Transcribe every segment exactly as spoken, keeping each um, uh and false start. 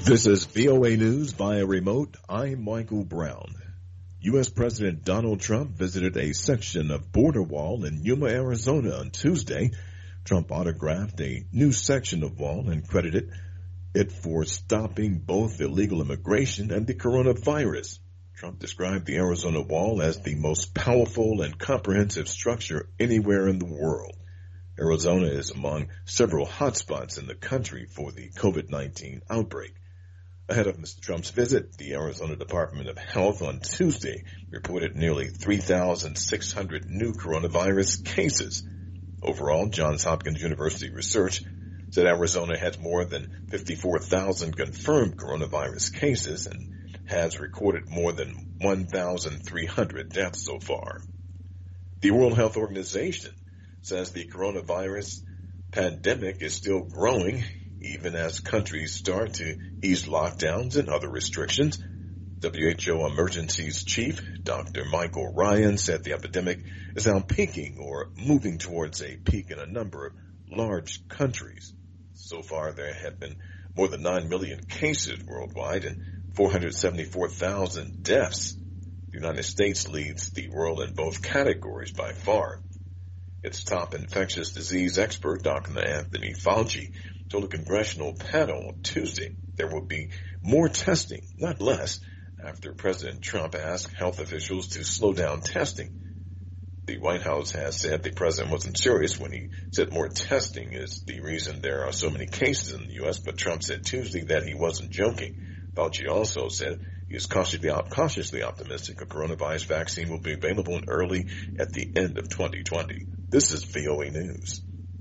This is V O A News via remote. I'm Michael Brown. U S. President Donald Trump visited a section of border wall in Yuma, Arizona on Tuesday. Trump autographed a new section of wall and credited it for stopping both illegal immigration and the coronavirus. Trump described the Arizona wall as the most powerful and comprehensive structure anywhere in the world. Arizona is among several hotspots in the country for the COVID nineteen outbreak. Ahead of Mister Trump's visit, the Arizona Department of Health on Tuesday reported nearly three thousand six hundred new coronavirus cases. Overall, Johns Hopkins University research said Arizona had more than fifty-four thousand confirmed coronavirus cases and has recorded more than one thousand three hundred deaths so far. The World Health Organization says the coronavirus pandemic is still growing, even as countries start to ease lockdowns and other restrictions. W H O Emergencies Chief Doctor Michael Ryan said the epidemic is now peaking or moving towards a peak in a number of large countries. So far, there have been more than nine million cases worldwide and four hundred seventy-four thousand deaths. The United States leads the world in both categories by far. Its top infectious disease expert, Doctor Anthony Fauci, told a congressional panel on Tuesday there will be more testing, not less, after President Trump asked health officials to slow down testing. The White House has said the president wasn't serious when he said more testing is the reason there are so many cases in the U S, but Trump said Tuesday that he wasn't joking. Fauci also said he is cautiously, cautiously optimistic a coronavirus vaccine will be available in early at the end of twenty twenty. This is V O A News.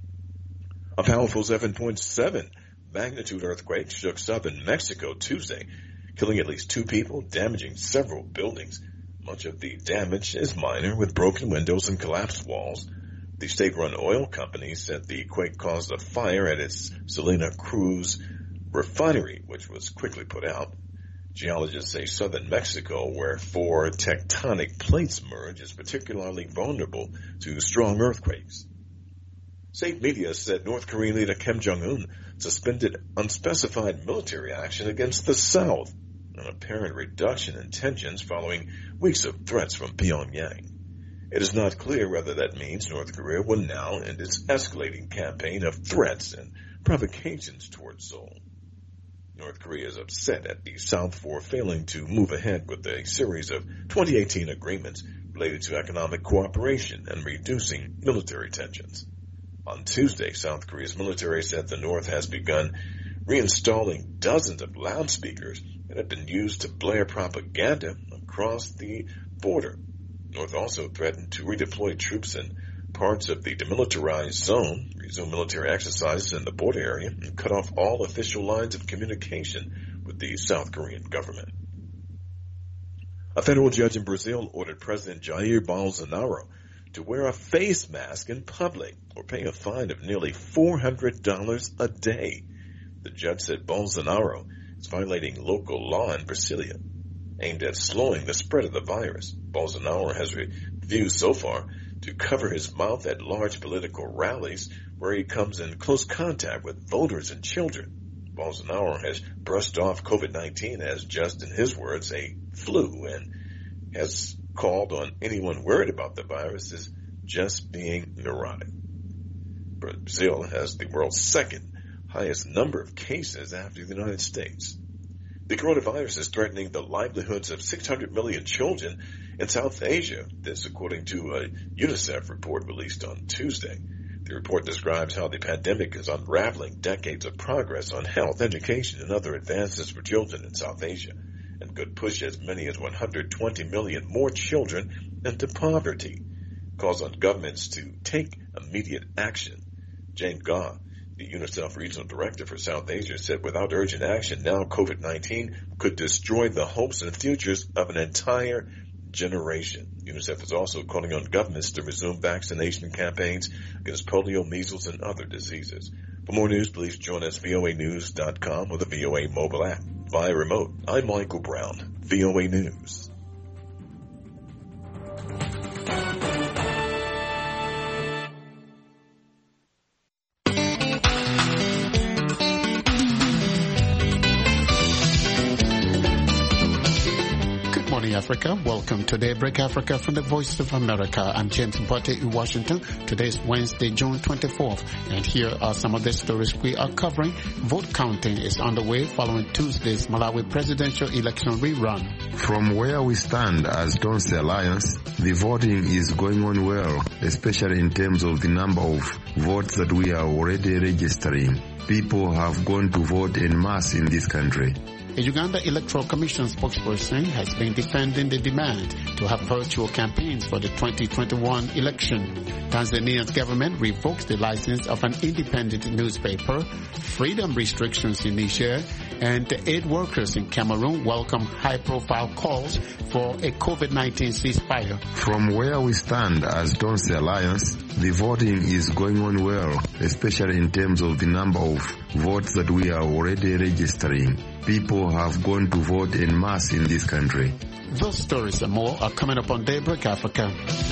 A powerful seven point seven magnitude earthquake shook southern Mexico Tuesday, killing at least two people, damaging several buildings. Much of the damage is minor, with broken windows and collapsed walls. The state-run oil company said the quake caused a fire at its Salina Cruz refinery, which was quickly put out. Geologists say southern Mexico, where four tectonic plates merge, is particularly vulnerable to strong earthquakes. State media said North Korean leader Kim Jong-un suspended unspecified military action against the South, an apparent reduction in tensions following weeks of threats from Pyongyang. It is not clear whether that means North Korea will now end its escalating campaign of threats and provocations towards Seoul. North Korea is upset at the South for failing to move ahead with a series of twenty eighteen agreements related to economic cooperation and reducing military tensions. On Tuesday, South Korea's military said the North has begun reinstalling dozens of loudspeakers that have been used to blare propaganda across the border. North also threatened to redeploy troops in parts of the demilitarized zone, resume military exercises in the border area, and cut off all official lines of communication with the South Korean government. A federal judge in Brazil ordered President Jair Bolsonaro to wear a face mask in public or pay a fine of nearly four hundred dollars a day. The judge said Bolsonaro is violating local law in Brasilia, aimed at slowing the spread of the virus. Bolsonaro has refused so far to cover his mouth at large political rallies where he comes in close contact with voters and children. Bolsonaro has brushed off COVID nineteen as just, in his words, a flu, and has called on anyone worried about the virus as just being neurotic. Brazil has the world's second highest number of cases after the United States. The coronavirus is threatening the livelihoods of six hundred million children in South Asia, this according to a UNICEF report released on Tuesday. The report describes how the pandemic is unraveling decades of progress on health, education, and other advances for children in South Asia, and could push as many as one hundred twenty million more children into poverty. Calls on governments to take immediate action. Jane Gaw, the UNICEF Regional Director for South Asia, said without urgent action, now COVID nineteen could destroy the hopes and futures of an entire generation. UNICEF is also calling on governments to resume vaccination campaigns against polio, measles, and other diseases. For more news, please join us V O A news dot com or the V O A mobile app. Via remote, I'm Michael Brown, V O A News. Africa. Welcome to Daybreak Africa from the Voice of America. I'm James Mpote in Washington. Today is Wednesday, June twenty-fourth, and here are some of the stories we are covering. Vote counting is underway following Tuesday's Malawi presidential election rerun. From where we stand as Tonse Alliance, the voting is going on well, especially in terms of the number of votes that we are already registering. People have gone to vote en masse in this country. The Uganda Electoral Commission spokesperson has been defending the demand to have virtual campaigns for the twenty twenty-one election. Tanzania's government revokes the license of an independent newspaper, freedom restrictions in Niger, and the aid workers in Cameroon welcome high-profile calls for a COVID nineteen ceasefire. From where we stand as Tonse Alliance, the voting is going on well, especially in terms of the number of votes that we are already registering. People have gone to vote en masse in this country. Those stories and more are coming up on Daybreak Africa.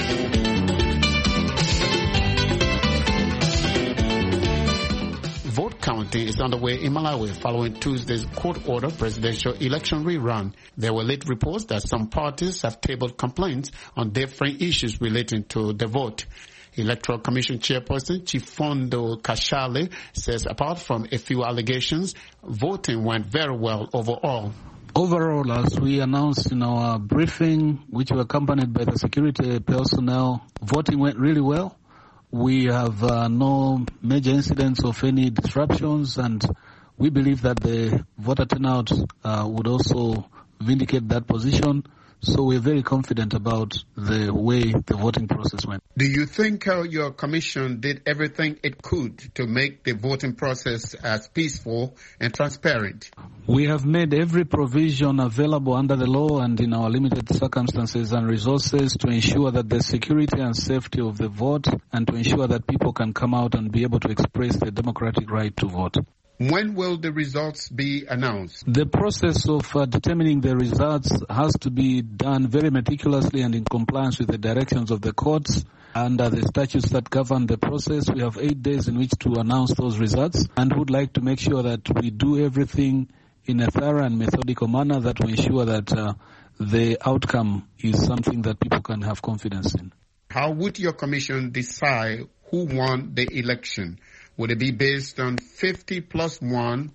Vote counting is underway in Malawi following Tuesday's court-order presidential election rerun. There were late reports that some parties have tabled complaints on different issues relating to the vote. Electoral Commission Chairperson Chifondo Kashale says apart from a few allegations, voting went very well overall. Overall, as we announced in our briefing, which were accompanied by the security personnel, voting went really well. We have uh, no major incidents of any disruptions, and we believe that the voter turnout uh, would also vindicate that position. So we're very confident about the way the voting process went. Do you think uh, your commission did everything it could to make the voting process as peaceful and transparent? We have made every provision available under the law and in our limited circumstances and resources to ensure that the security and safety of the vote and to ensure that people can come out and be able to express their democratic right to vote. When will the results be announced? The process of uh, determining the results has to be done very meticulously and in compliance with the directions of the courts. Under the statutes that govern the process, we have eight days in which to announce those results, and would like to make sure that we do everything in a thorough and methodical manner that will ensure that uh, the outcome is something that people can have confidence in. How would your commission decide who won the election? Would it be based on fifty plus one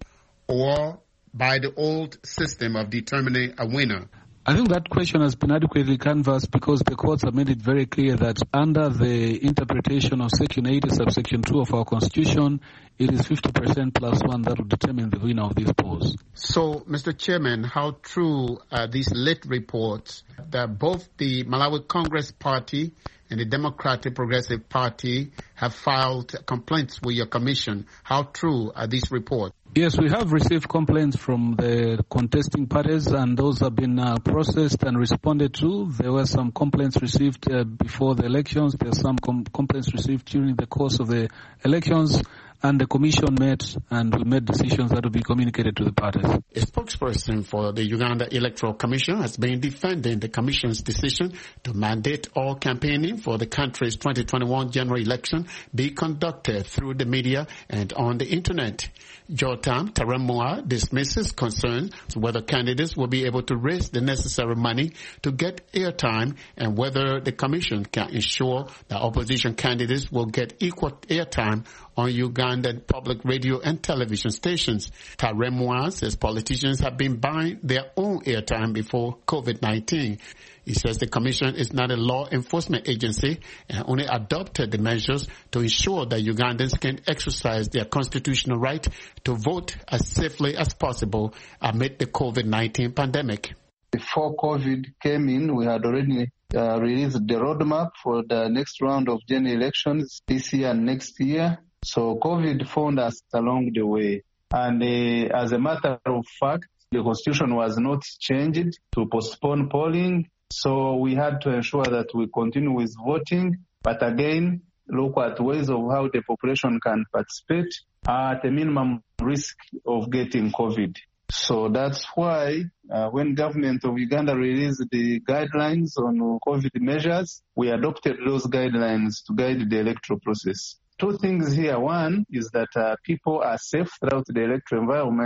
or by the old system of determining a winner? I think that question has been adequately canvassed because the courts have made it very clear that under the interpretation of Section eighty, subsection two of our Constitution, it is fifty percent plus one that will determine the winner of these polls. So, Mister Chairman, how true are these late reports that both the Malawi Congress Party and the Democratic Progressive Party have filed complaints with your commission? How true are these reports? Yes, we have received complaints from the contesting parties, and those have been uh, processed and responded to. There were some complaints received uh, before the elections. There are some com- complaints received during the course of the elections. And the commission met, and we made decisions that will be communicated to the parties. A spokesperson for the Uganda Electoral Commission has been defending the commission's decision to mandate all campaigning for the country's twenty twenty-one general election be conducted through the media and on the internet. Jotam Taremwa dismisses concerns whether candidates will be able to raise the necessary money to get airtime and whether the commission can ensure that opposition candidates will get equal airtime on Ugandan public radio and television stations. Taremwa says politicians have been buying their own airtime before COVID nineteen. He says the commission is not a law enforcement agency and only adopted the measures to ensure that Ugandans can exercise their constitutional right to vote as safely as possible amid the COVID nineteen pandemic. Before COVID came in, we had already uh, released the roadmap for the next round of general elections this year and next year. So COVID found us along the way. And uh, as a matter of fact, the constitution was not changed to postpone polling. So we had to ensure that we continue with voting, but again, look at ways of how the population can participate at a minimum risk of getting COVID. So that's why uh, when government of Uganda released the guidelines on COVID measures, we adopted those guidelines to guide the electoral process. Two things here. One is that uh, people are safe throughout the electoral environment.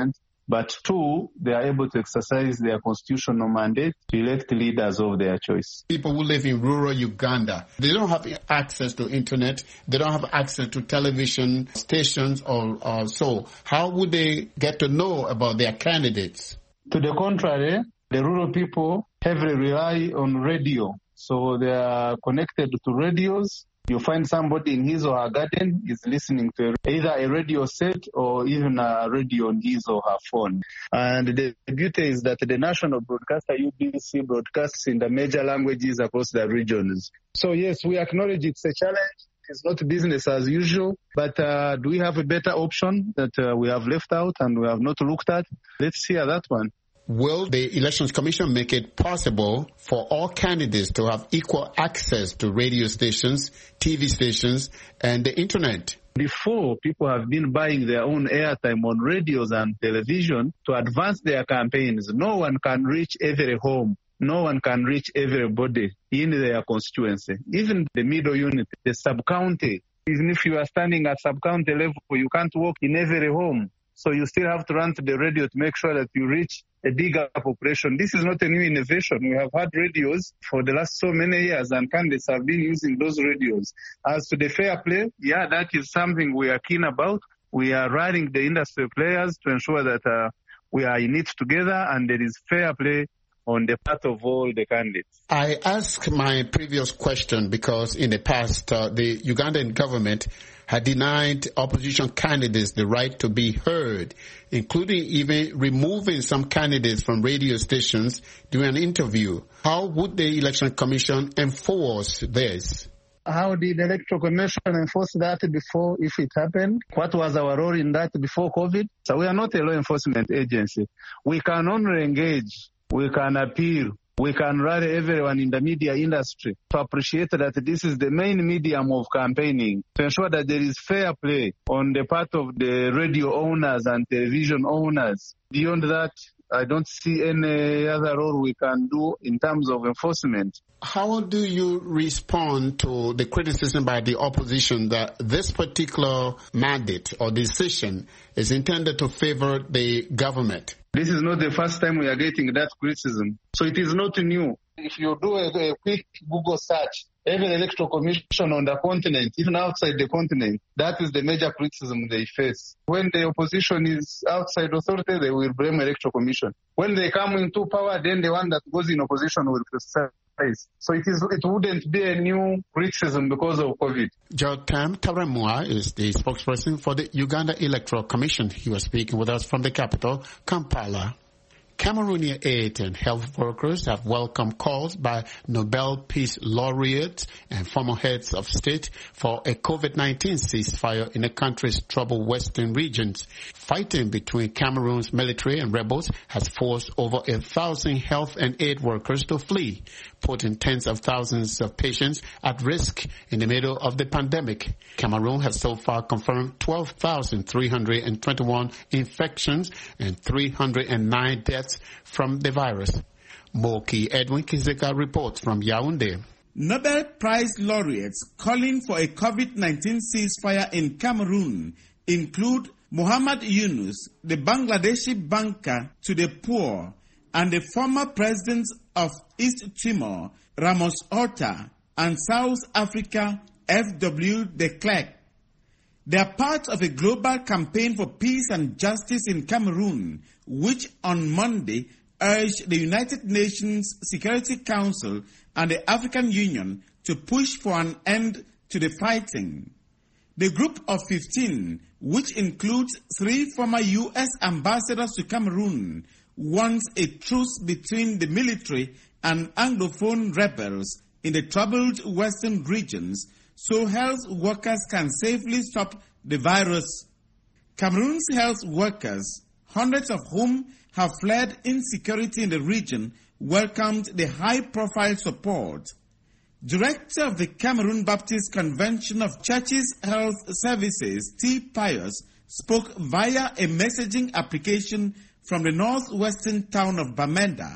But two, they are able to exercise their constitutional mandate to elect leaders of their choice. People who live in rural Uganda, they don't have access to internet, they don't have access to television stations or, or so. How would they get to know about their candidates? To the contrary, the rural people heavily rely on radio. So they are connected to radios. You find somebody in his or her garden is listening to either a radio set or even a radio on his or her phone. And the beauty is that the national broadcaster U B C broadcasts in the major languages across the regions. So yes, we acknowledge it's a challenge. It's not business as usual, but uh, do we have a better option that uh, we have left out and we have not looked at? Let's hear that one. Will the Elections Commission make it possible for all candidates to have equal access to radio stations, T V stations, and the internet? Before, people have been buying their own airtime on radios and television to advance their campaigns. No one can reach every home. No one can reach everybody in their constituency. Even the middle unit, the sub-county, even if you are standing at sub-county level, you can't walk in every home. So you still have to run to the radio to make sure that you reach a bigger population. This is not a new innovation. We have had radios for the last so many years, and candidates have been using those radios. As to the fair play, yeah, that is something we are keen about. We are running the industry players to ensure that uh, we are in it together and there is fair play on the part of all the candidates. I asked my previous question because in the past, uh, the Ugandan government had denied opposition candidates the right to be heard, including even removing some candidates from radio stations during an interview. How would the Election Commission enforce this? How did the Electoral Commission enforce that before, if it happened? What was our role in that before COVID? So we are not a law enforcement agency. We can only engage. We can appeal. We can rally everyone in the media industry to appreciate that this is the main medium of campaigning, to ensure that there is fair play on the part of the radio owners and television owners. Beyond that, I don't see any other role we can do in terms of enforcement. How do you respond to the criticism by the opposition that this particular mandate or decision is intended to favor the government? This is not the first time we are getting that criticism. So it is not new. If you do a, a quick Google search, every electoral commission on the continent, even outside the continent, that is the major criticism they face. When the opposition is outside authority, they will blame electoral commission. When they come into power, then the one that goes in opposition will criticize. So it is. It wouldn't be a new criticism because of COVID. Jotam Taramua is the spokesperson for the Uganda Electoral Commission. He was speaking with us from the capital, Kampala. Cameroonian aid and health workers have welcomed calls by Nobel Peace laureates and former heads of state for a COVID nineteen ceasefire in the country's troubled western regions. Fighting between Cameroon's military and rebels has forced over a thousand health and aid workers to flee, putting tens of thousands of patients at risk in the middle of the pandemic. Cameroon has so far confirmed twelve thousand three hundred twenty-one infections and three hundred nine deaths from the virus. Moki Edwin Kizeka reports from Yaoundé. Nobel Prize laureates calling for a COVID nineteen ceasefire in Cameroon include Muhammad Yunus, the Bangladeshi banker to the poor, and the former president of East Timor, Ramos Horta, and South Africa, F W de Klerk. They are part of a global campaign for peace and justice in Cameroon, which on Monday urged the United Nations Security Council and the African Union to push for an end to the fighting. The group of fifteen, which includes three former U S ambassadors to Cameroon, wants a truce between the military and Anglophone rebels in the troubled western regions so health workers can safely stop the virus. Cameroon's health workers, hundreds of whom have fled insecurity in the region, welcomed the high-profile support. Director of the Cameroon Baptist Convention of Churches Health Services, T. Pius, spoke via a messaging application from the northwestern town of Bamenda.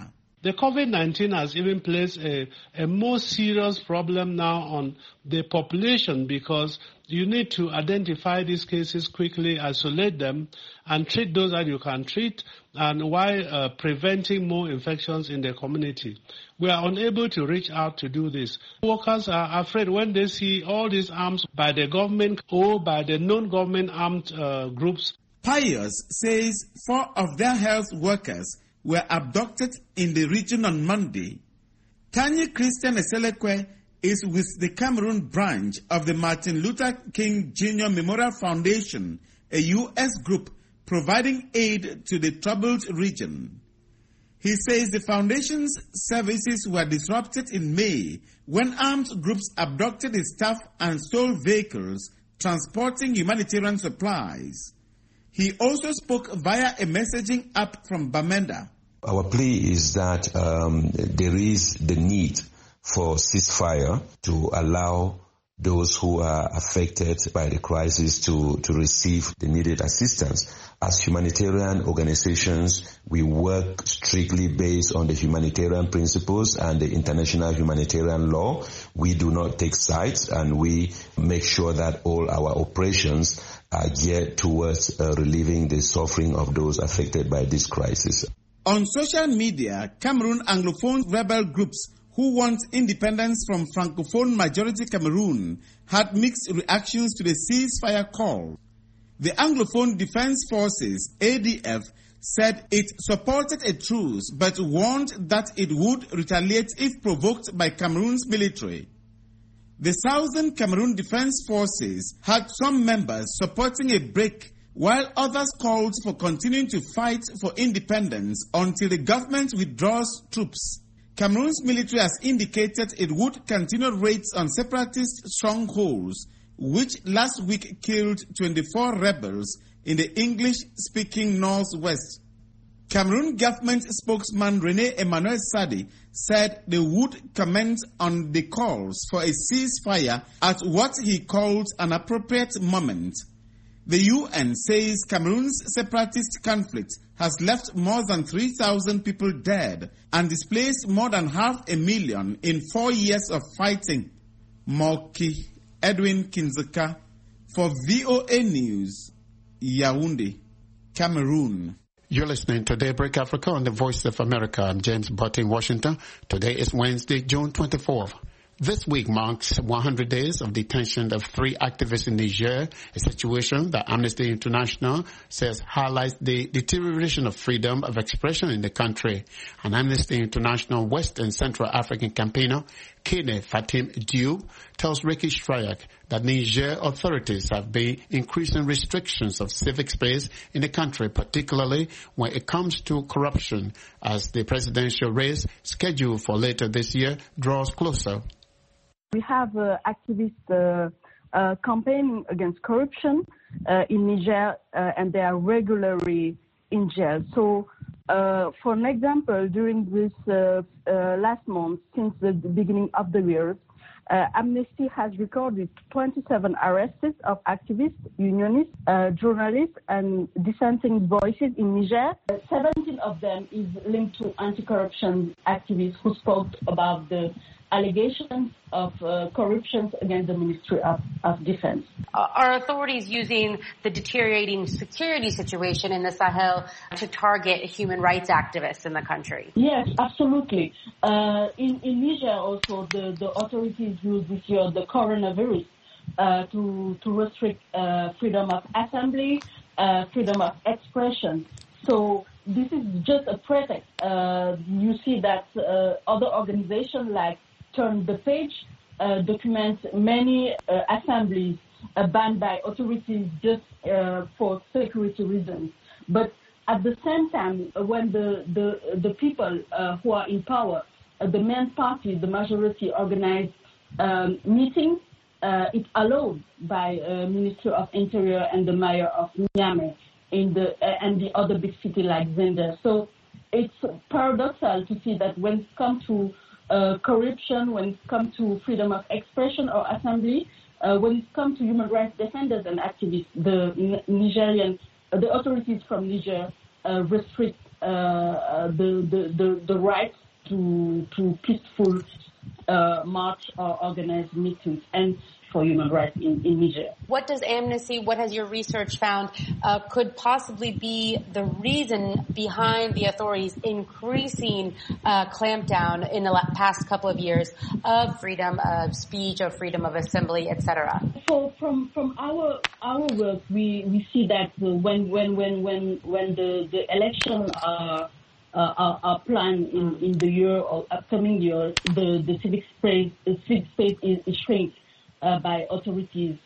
The COVID nineteen has even placed a, a more serious problem now on the population, because you need to identify these cases quickly, isolate them, and treat those that you can treat, and while uh, preventing more infections in the community. We are unable to reach out to do this. Workers are afraid when they see all these arms by the government or by the non-government armed uh, groups. Pius says four of their health workers were abducted in the region on Monday. Tanya Christian Eselekwe is with the Cameroon branch of the Martin Luther King Junior Memorial Foundation, a U S group providing aid to the troubled region. He says the foundation's services were disrupted in May when armed groups abducted his staff and stole vehicles transporting humanitarian supplies. He also spoke via a messaging app from Bamenda. Our plea is that um, there is the need for ceasefire to allow those who are affected by the crisis to, to receive the needed assistance. As humanitarian organizations, we work strictly based on the humanitarian principles and the international humanitarian law. We do not take sides, and we make sure that all our operations are geared towards uh, relieving the suffering of those affected by this crisis. On social media, Cameroon Anglophone rebel groups who want independence from Francophone majority Cameroon had mixed reactions to the ceasefire call. The Anglophone Defense Forces, A D F, said it supported a truce but warned that it would retaliate if provoked by Cameroon's military. The Southern Cameroon Defense Forces had some members supporting a break, while others called for continuing to fight for independence until the government withdraws troops. Cameroon's military has indicated it would continue raids on separatist strongholds, which last week killed twenty-four rebels in the English-speaking northwest. Cameroon government spokesman René Emmanuel Sadi said they would comment on the calls for a ceasefire at what he called an appropriate moment. The U N says Cameroon's separatist conflict has left more than three thousand people dead and displaced more than half a million in four years of fighting. Moki Edwin Kinzeka for V O A News, Yaoundé, Cameroon. You're listening to Daybreak Africa on the Voice of America. I'm James Butt in Washington. Today is Wednesday, June twenty-fourth. This week marks one hundred days of detention of three activists in Niger, a situation that Amnesty International says highlights the deterioration of freedom of expression in the country. An Amnesty International West and Central African campaigner, Kene Fatim Diop, tells Ricky Strayak that Niger authorities have been increasing restrictions of civic space in the country, particularly when it comes to corruption, as the presidential race scheduled for later this year draws closer. We have uh, activists uh, uh, campaigning against corruption uh, in Niger, uh, and they are regularly in jail. So, uh, for an example, during this uh, uh, last month, since the beginning of the year, uh, Amnesty has recorded twenty-seven arrests of activists, unionists, uh, journalists, and dissenting voices in Niger. seventeen of them is linked to anti-corruption activists who spoke about the allegations of uh, corruption against the Ministry of, of Defense. Are authorities using the deteriorating security situation in the Sahel to target human rights activists in the country? Yes, absolutely. Uh, in, in Niger also, the, the authorities use this year the coronavirus uh, to, to restrict uh, freedom of assembly, uh, freedom of expression. So this is just a pretext. Uh, you see that uh, other organizations like Turn the Page uh, document many uh, assemblies uh, banned by authorities just uh, for security reasons. But at the same time, when the, the, the people uh, who are in power, uh, the main party, the majority, organize um, meetings, uh, it's allowed by uh, Ministry of Interior and the Mayor of Niamey in the, uh, and the other big city like Zinder. So it's paradoxal to see that when it comes to Uh, corruption, when it comes to freedom of expression or assembly, uh, when it comes to human rights defenders and activists, the N- Nigerian, uh, the authorities from Niger uh, restrict uh, uh, the, the, the, the rights to to peaceful uh, march or organized meetings and for human rights in, in Niger. What does Amnesty, what has your research found, uh, could possibly be the reason behind the authorities increasing uh, clampdown in the past couple of years of freedom of speech, of freedom of assembly, et cetera? So from from our our work, we, we see that when when when when when the the election are uh, are, are planned in, in the year or upcoming year, the the civic space the civic space is, is shrink. Uh, by authorities.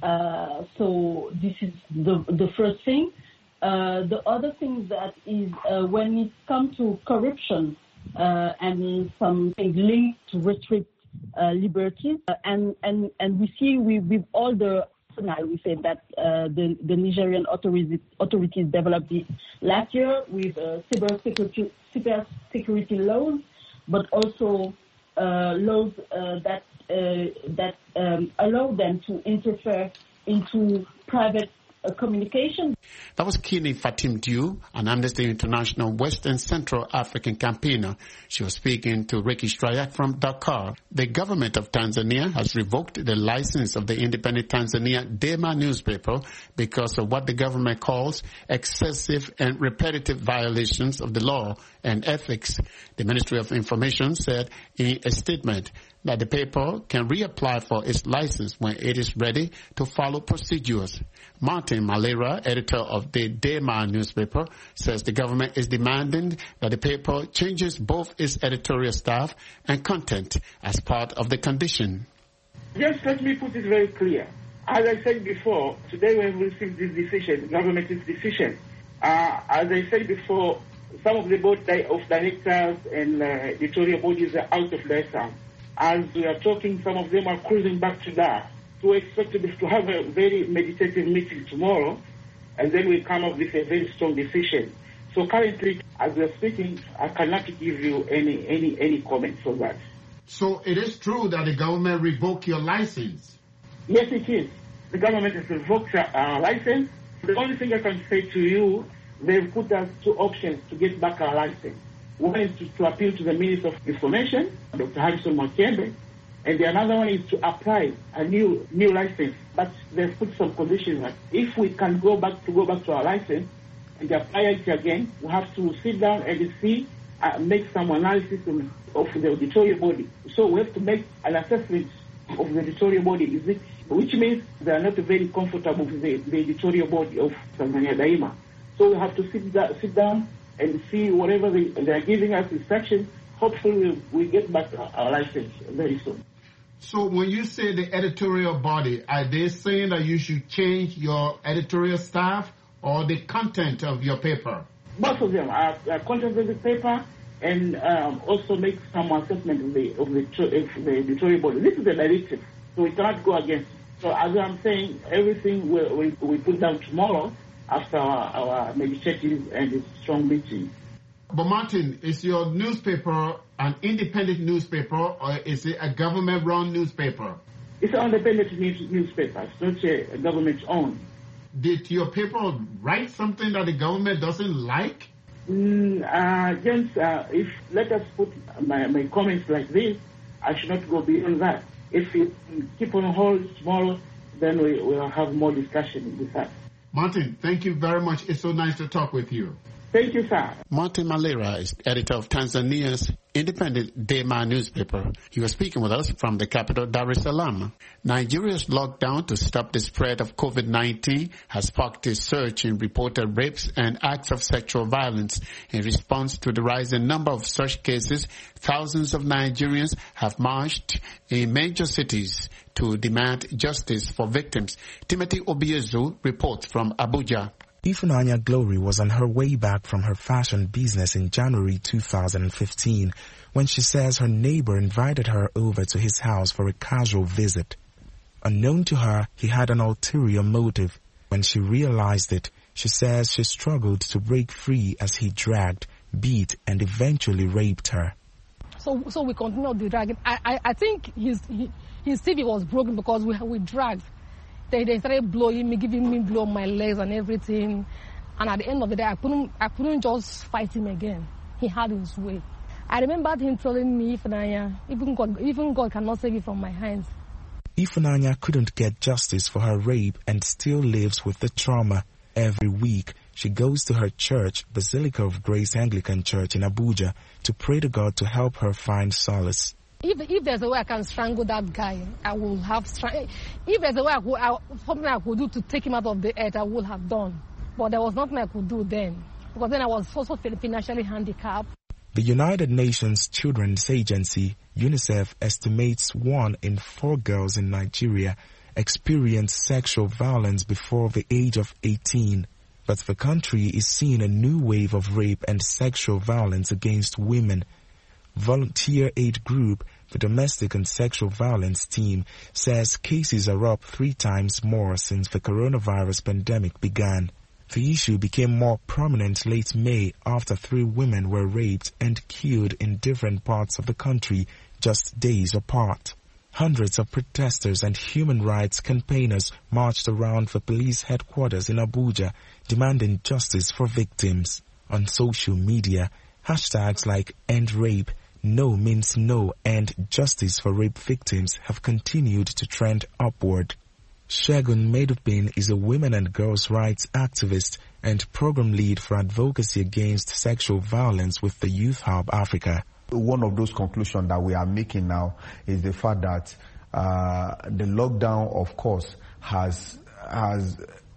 Uh, so this is the the first thing. Uh, the other thing that is uh, when it comes to corruption uh, and something linked to restrict uh, liberties, uh, and, and, and we see we, with all the arsenal, we said that uh, the, the Nigerian authorities, authorities developed this last year with uh, cyber security, cyber security laws, but also uh, laws uh, that Uh, that um, allow them to interfere into private uh, communication. That was Kini Fatim Diu, an Amnesty International West and Central African campaigner. She was speaking to Ricky Strayak from Dakar. The government of Tanzania has revoked the license of the independent Tanzania Dema newspaper because of what the government calls excessive and repetitive violations of the law and ethics. The Ministry of Information said in a statement that the paper can reapply for its license when it is ready to follow procedures. Martin Malera, editor of the Dema newspaper, says the government is demanding that the paper changes both its editorial staff and content as part of the condition. Just let me put it very clear. As I said before, today we have received this decision. The government is deficient. Uh, as I said before, some of the board of directors and uh, editorial bodies are out of their sound. As we are talking, some of them are cruising back to Dar. So we expect to have a very meditative meeting tomorrow, and then we come up with a very strong decision. So currently, as we are speaking, I cannot give you any any any comments on that. So it is true that the government revoked your license? Yes, it is. The government has revoked our license. The only thing I can say to you, they've put us two options to get back our license. One is to, to appeal to the Minister of Information, Doctor Harrison Mwakyembe, and the another one is to apply a new new license. But they've put some conditions that if we can go back to go back to our license and apply it again, we have to sit down and see, uh, make some analysis of the editorial body. So we have to make an assessment of the editorial body, is it, which means they are not very comfortable with the, the editorial body of Tanzania Daima. So we have to sit, da- sit down and see whatever they, they are giving us instructions. Hopefully we, we get back our license very soon. So when you say the editorial body, are they saying that you should change your editorial staff or the content of your paper? Both of them are, are content of the paper and um, also make some assessment of the, of the of the editorial body. This is a directive, so we cannot go against it. So as I'm saying, everything we, we, we put down tomorrow after our, our meditative and strong meeting. But Martin, is your newspaper an independent newspaper or is it a government-run newspaper? It's an independent news, newspaper. It's not a, a government-owned. Did your paper write something that the government doesn't like? Mm, uh, James, uh, if let us put my, my comments like this, I should not go beyond that. If you keep on hold tomorrow, then we will have more discussion with that. Martin, thank you very much. It's so nice to talk with you. Thank you, sir. Martin Malera is editor of Tanzania's independent Dema newspaper. He was speaking with us from the capital, Dar es Salaam. Nigeria's lockdown to stop the spread of COVID nineteen has sparked a surge in reported rapes and acts of sexual violence. In response to the rising number of such cases, thousands of Nigerians have marched in major cities to demand justice for victims. Timothy Obiezu reports from Abuja. Ifunanya Glory was on her way back from her fashion business in January two thousand fifteen when she says her neighbor invited her over to his house for a casual visit. Unknown to her, he had an ulterior motive. When she realized it, she says she struggled to break free as he dragged, beat, and eventually raped her. So so we continued the dragging. I, I, I think his, he, his T V was broken because we, we dragged. They, they started blowing me, giving me blow on my legs and everything. And at the end of the day, I couldn't, I couldn't just fight him again. He had his way. I remembered him telling me, Ifunanya, even God, even God cannot save you from my hands. Ifunanya couldn't get justice for her rape and still lives with the trauma. Every week, she goes to her church, Basilica of Grace Anglican Church in Abuja, to pray to God to help her find solace. If if there's a way I can strangle that guy, I will have strangled. If there's a way I could, I, something I could do to take him out of the earth, I would have done. But there was nothing I could do then, because then I was also financially handicapped. The United Nations Children's Agency, UNICEF, estimates one in four girls in Nigeria experience sexual violence before the age of eighteen. But the country is seeing a new wave of rape and sexual violence against women. Volunteer aid group, the Domestic and Sexual Violence Team, says cases are up three times more since the coronavirus pandemic began. The issue became more prominent late May after three women were raped and killed in different parts of the country just days apart. Hundreds of protesters and human rights campaigners marched around the police headquarters in Abuja, demanding justice for victims. On social media, hashtags like End Rape, No Means No, and Justice for Rape Victims have continued to trend upward. Shegun Medupin is a women and girls' rights activist and program lead for advocacy against sexual violence with the Youth Hub Africa. One of those conclusions that we are making now is the fact that uh, the lockdown, of course, has has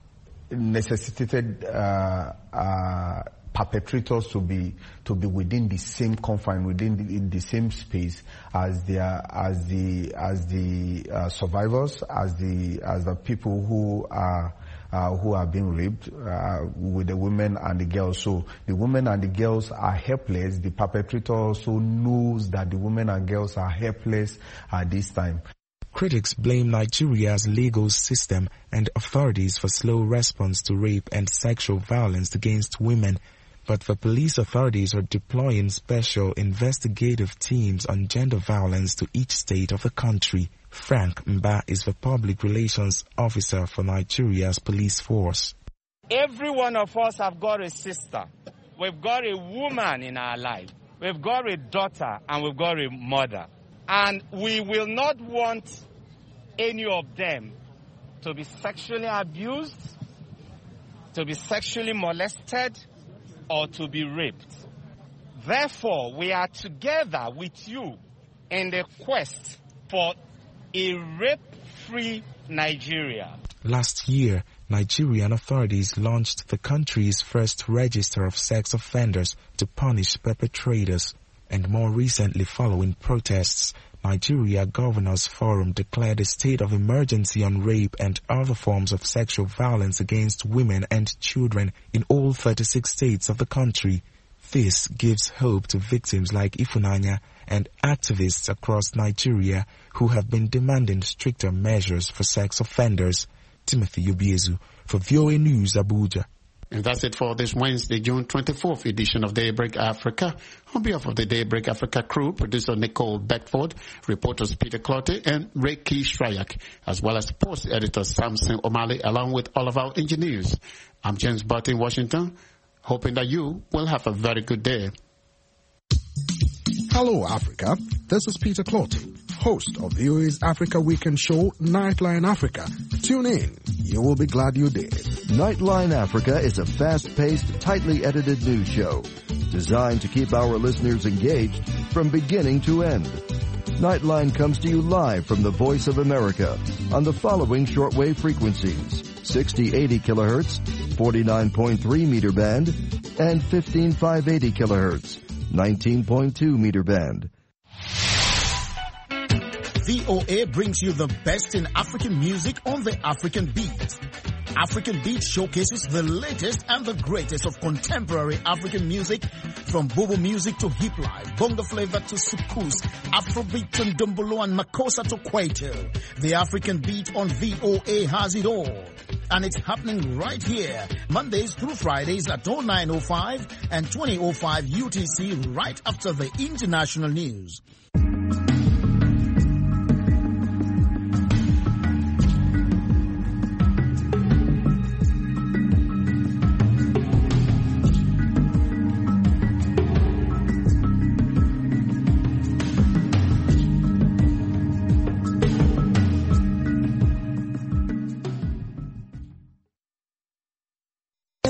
necessitated uh, uh, perpetrators to be to be within the same confine, within the, in the same space as the as the as the uh, survivors, as the as the people who are uh, who are being raped, uh, with the women and the girls. So the women and the girls are helpless. The perpetrator also knows that the women and girls are helpless at this time. Critics blame Nigeria's legal system and authorities for slow response to rape and sexual violence against women. But the police authorities are deploying special investigative teams on gender violence to each state of the country. Frank Mba is the public relations officer for Nigeria's police force. Every one of us have got a sister. We've got a woman in our life. We've got a daughter and we've got a mother. And we will not want any of them to be sexually abused, to be sexually molested, or to be raped. Therefore, we are together with you in the quest for a rape-free Nigeria. Last year, Nigerian authorities launched the country's first register of sex offenders to punish perpetrators. And more recently, following protests, Nigeria Governors Forum declared a state of emergency on rape and other forms of sexual violence against women and children in all thirty-six states of the country. This gives hope to victims like Ifunanya and activists across Nigeria who have been demanding stricter measures for sex offenders. Timothy Ubiezu for V O A News, Abuja. And that's it for this Wednesday, June twenty-fourth edition of Daybreak Africa. On behalf of the Daybreak Africa crew, producer Nicole Beckford, reporters Peter Clotte and Reiki Shryak, as well as post editor Samson O'Malley, along with all of our engineers. I'm James Butt in Washington, hoping that you will have a very good day. Hello, Africa. This is Peter Clotte, host of V O A's Africa Weekend Show, Nightline Africa. Tune in. You will be glad you did. Nightline Africa is a fast-paced, tightly edited news show designed to keep our listeners engaged from beginning to end. Nightline comes to you live from the Voice of America on the following shortwave frequencies: sixty eighty kilohertz, forty-nine point three meter band, and fifteen five eighty kilohertz, nineteen point two meter band. V O A brings you the best in African music on the African Beat. African Beat showcases the latest and the greatest of contemporary African music, from Bobo music to hip life, bongo flavor to soukous, Afrobeat to Ndombolo and Makossa to Kwaito. The African Beat on V O A has it all. And it's happening right here, Mondays through Fridays at oh nine oh five and twenty oh five U T C, right after the international news.